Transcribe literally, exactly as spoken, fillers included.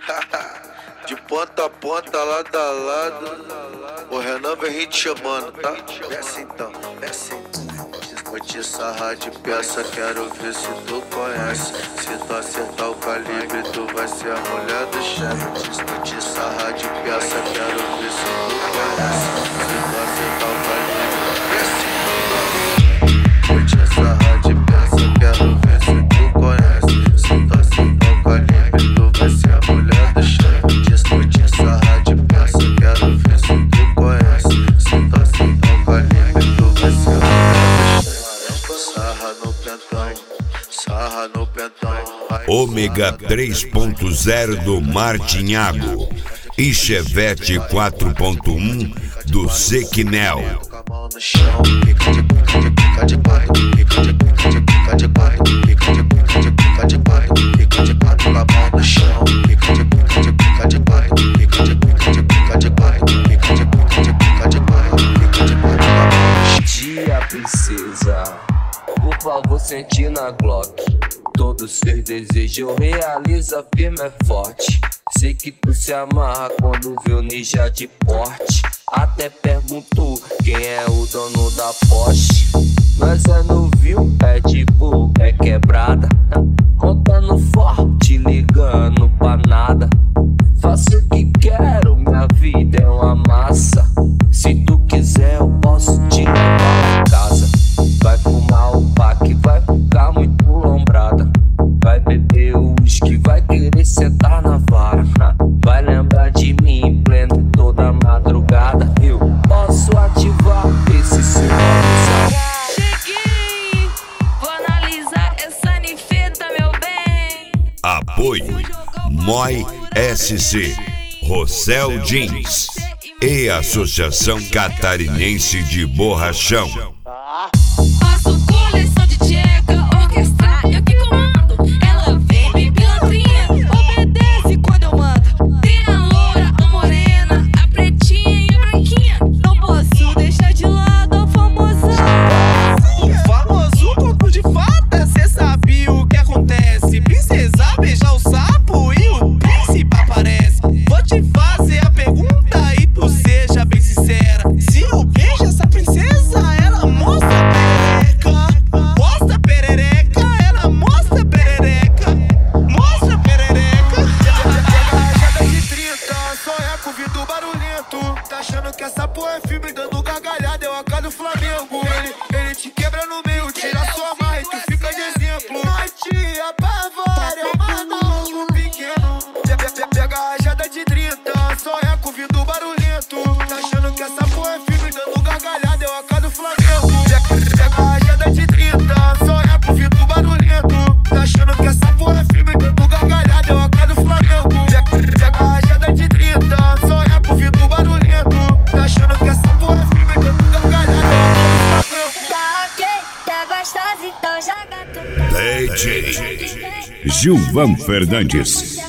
De ponta a ponta, lado a lado. O Renan vem te chamando, tá? Desce então, desce então. Vou te sarrar de peça, quero ver se tu conhece. Se tu acertar o calibre, tu vai ser a mulher do chefe. Vou te sarrar de peça, quero ver se tu conhece. Se tu acertar o calibre, desce. Vou te sarrar de peça, quero ver se tu conhece. Se tu acertar o calibre, tu vai ser a mulher do chefe. Vou te sarrar de peça, quero ver se tu conhece. Se tu acertar o calibre, tu vai ser a mulher do chefe. Sarra no pentão, sarra no pentão. Ômega três ponto zero do Martinhago e Chevette quatro ponto um do Sequinel. Dia, princesa, por favor, sente na Glock. Todos seus desejos realiza firme e forte. Sei que tu se amarra quando vê o ninja de porte. Até perguntou quem é o dono da Porsche. Nós é novinho, é tipo, é quebrada. Contando forte, ligando pra nada. Faço o que quero, minha vida é uma massa. Se tu quiser eu posso te levar pra casa. Vai fumar o pack, vai ficar muito lombrada. Vai beber o uísque, vai querer sentar na vara. Vai lembrar de mim em pleno toda madrugada. Eu posso ativar esse seu avisar. Cheguei, vou analisar essa ninfeta, meu bem. Apoio Moi S C, Rossel Jeans e Associação Catarinense de Borrachão. Faço coleção de tcheca, orquestra, eu que comando. Ela vem bem pilantrinha, obedece quando eu mando. Tem a loura, a morena, a pretinha e a branquinha. Não posso deixar de lado a famosão. O famoso conto de fada, cê sabe o que acontece. Princesa beija o sapo e o príncipe aparece. Vou te fazer a pergunta e tu seja bem sincera. Se eu beijo essa princesa, ela mostra perereca. Mostra perereca, ela mostra perereca. Mostra perereca. Rajada de trinta, sonha com vidro barulhento. Tá achando que essa porra é filme, dando gargalhada, é o A K do Flamengo. Ele, ele te quebra no meio, tira sua marra e tu fica de exemplo. Nós te apavora, é uma novo pequeno. Pega a rajada de trinta, sonha com vidro barulhento. Tá achando que essa porra é filme, dando gargalhada, é o A K do Flamengo. Pega a rajada de trinta, sonha com vidro barulhento. Tá achando que essa porra é filme, dando gargalhada, é o A K do Flamengo. Pega a rajada de trinta, sonha com vidro barulhento. Tá achando que essa porra é filme, dando gargalhada, é o A K do Flamengo. Tá ok, tá gostosa, então joga tudo. D J Gilvan Fernandes.